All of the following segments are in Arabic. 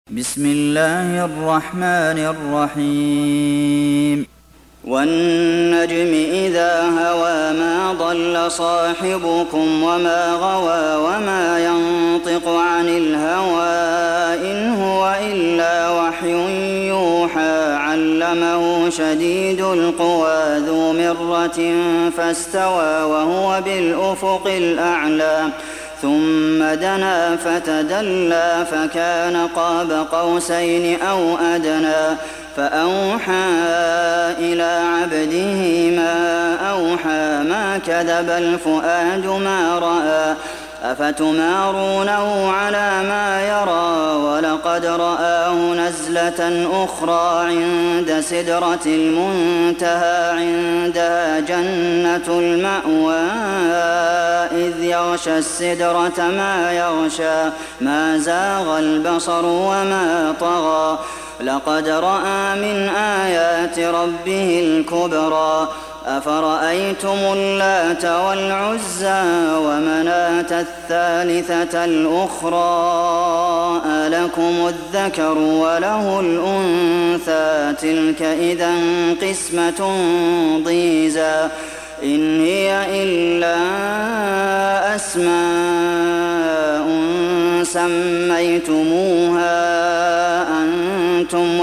بسم الله الرحمن الرحيم والنجم إذا هوى ما ضل صاحبكم وما غوى وما ينطق عن الهوى إن هو إلا وحي يوحى علمه شديد القوى ذو مرة فاستوى وهو بالأفق الأعلى ثم دنا فتدلى فكان قاب قوسين أو أدنى فأوحى إلى عبده ما أوحى ما كذب الفؤاد ما رأى أفتمارونه على ما يرى ولقد رآه نزلة أخرى عند سدرة المنتهى عندها جنة المأوى إذ يغشى السدرة ما يغشى ما زاغ البصر وما طغى لقد رأى من آيات ربه الكبرى أفرأيتم اللات والعزى ومناة الثالثة الأخرى ألكم الذكر وله الأنثى تلك إذا قسمة ضيزى إن هي إلا أسماء سميتموها أنتم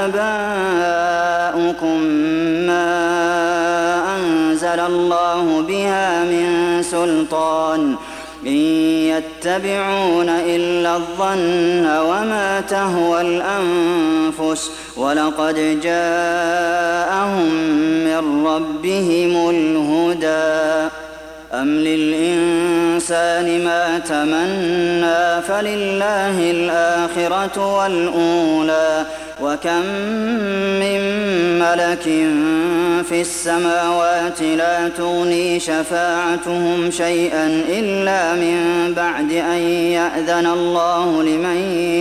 وآباؤكم ما أنزل الله بها من سلطان إن يتبعون إلا الظن وما تهوى الأنفس ولقد جاءهم من ربهم الهدى أم للإنسان ما تمنى فلله الآخرة والأولى وكم من ملك في السماوات لا تغني شفاعتهم شيئا إلا من بعد أن يأذن الله لمن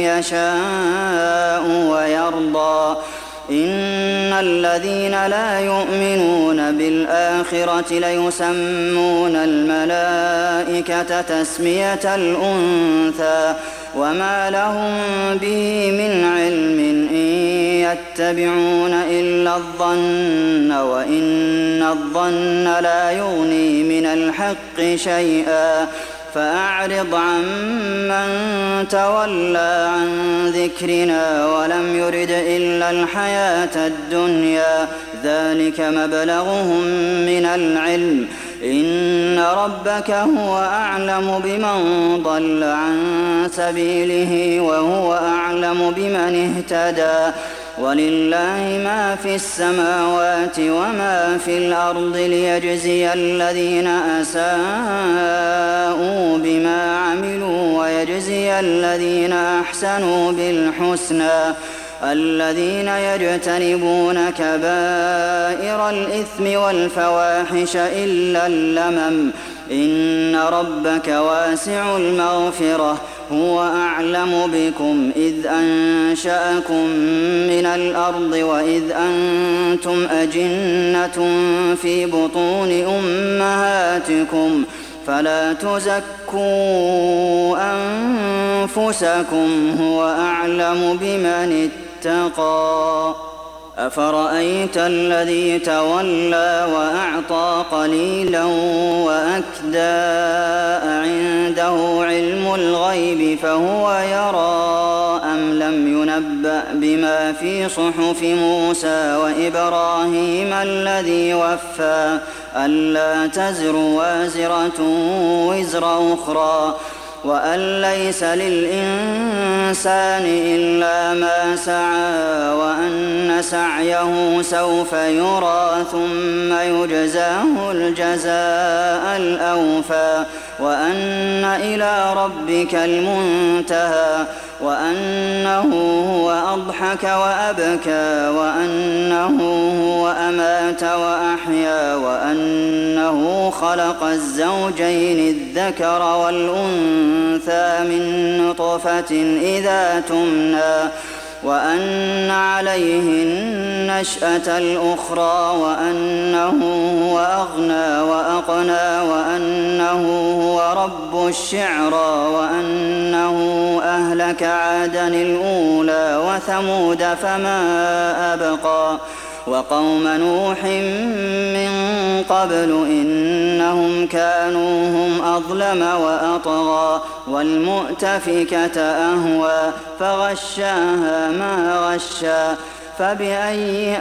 يشاء ويرضى إن الذين لا يؤمنون بالآخرة ليسمون الملائكة تسمية الأنثى وما لهم به من علم إن يتبعون إلا الظن وإن الظن لا يغني من الحق شيئا فأعرض عمن تولى عن ذكرنا ولم يرد إلا الحياة الدنيا ذلك مبلغهم من العلم إن ربك هو أعلم بمن ضل عن سبيله وهو أعلم بمن اهتدى ولله ما في السماوات وما في الأرض ليجزي الذين أساءوا بما عملوا ويجزي الذين أحسنوا بالحسنى الذين يجتنبون كبائر الإثم والفواحش إلا اللمم إن ربك واسع المغفرة هو أعلم بكم إذ أنشأكم من الأرض وإذ أنتم أجنة في بطون أمهاتكم فلا تزكوا أنفسكم هو أعلم بمن اتقى أفرأيت الذي تولى وأعطى قليلا وأكدى عنده علم الغيب فهو يرى أم لم ينبأ بما في صحف موسى وإبراهيم الذي وفى ألا تزر وازرة وزر أخرى وأن ليس للإنسان إلا ما سعى وأن سعيه سوف يرى ثم يجزاه الجزاء الأوفى وأن إلى ربك المنتهى وأنه هو أضحك وأبكى وأنه هو أمات وأحيا وأنه خلق الزوجين الذكر والأنثى من نطفة إذا تمنى وأن عليه النشأة الأخرى وأنه هو أغنى وأقنى وأنه هو رب الشعرى وأنه أهلك عادا الأولى وثمود فما أبقى وقوم نوح من قبل إنهم كانوا هم أظلم وأطغى والمؤتفكة أهوى فغشاها ما غشى فبأي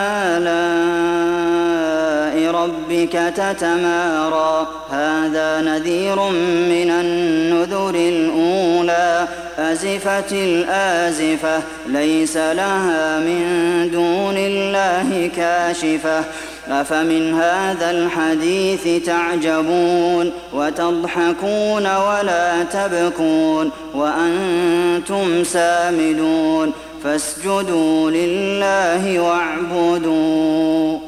آلاء ربك تتمارى هذا نذير من النذر الأولى أزفت الآزفة ليس لها من دون الله كاشفة أفمن هذا الحديث تعجبون وتضحكون ولا تبكون وأنتم سامدون فاسجدوا لله واعبدوا